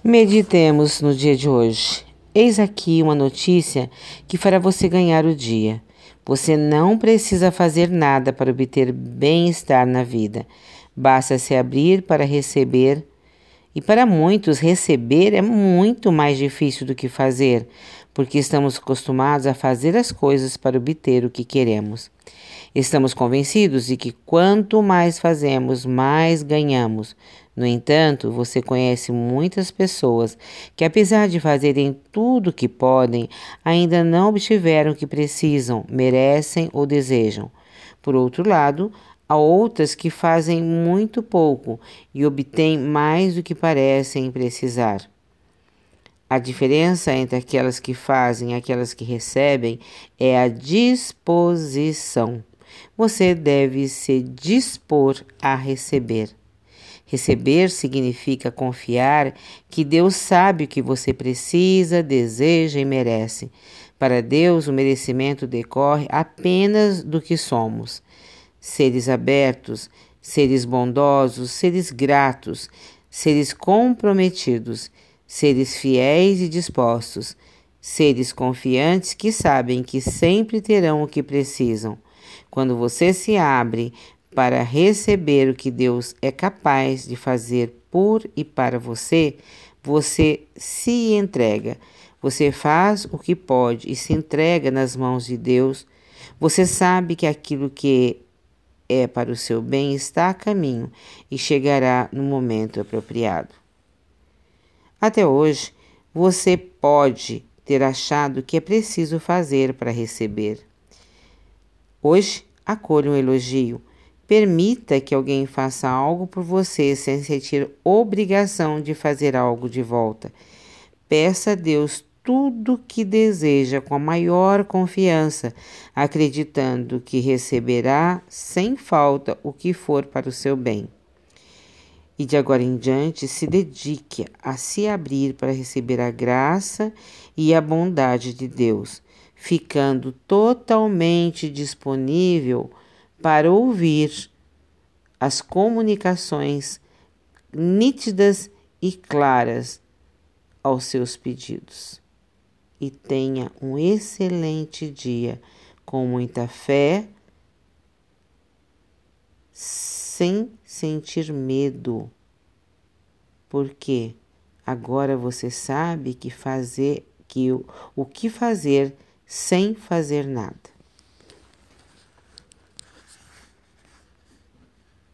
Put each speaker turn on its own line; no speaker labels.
Meditemos no dia de hoje. Eis aqui uma notícia que fará você ganhar o dia. Você não precisa fazer nada para obter bem-estar na vida. Basta se abrir para receber. E para muitos, receber é muito mais difícil do que fazer, porque estamos acostumados a fazer as coisas para obter o que queremos. Estamos convencidos de que quanto mais fazemos, mais ganhamos. No entanto, você conhece muitas pessoas que, apesar de fazerem tudo o que podem, ainda não obtiveram o que precisam, merecem ou desejam. Por outro lado, há outras que fazem muito pouco e obtêm mais do que parecem precisar. A diferença entre aquelas que fazem e aquelas que recebem é a disposição. Você deve se dispor a receber. Receber significa confiar que Deus sabe o que você precisa, deseja e merece. Para Deus, o merecimento decorre apenas do que somos. Seres abertos, seres bondosos, seres gratos, seres comprometidos, seres fiéis e dispostos, seres confiantes que sabem que sempre terão o que precisam. Quando você se abre para receber o que Deus é capaz de fazer por e para você, você se entrega. Você faz o que pode e se entrega nas mãos de Deus. Você sabe que aquilo que é para o seu bem está a caminho e chegará no momento apropriado. Até hoje, você pode ter achado que é preciso fazer para receber. Hoje, acolha um elogio. Permita que alguém faça algo por você sem sentir obrigação de fazer algo de volta. Peça a Deus tudo o que deseja com a maior confiança, acreditando que receberá sem falta o que for para o seu bem. E de agora em diante, se dedique a se abrir para receber a graça e a bondade de Deus, ficando totalmente disponível para ouvir as comunicações nítidas e claras aos seus pedidos. E tenha um excelente dia, com muita fé, sem sentir medo, porque agora você sabe o que fazer sem fazer nada.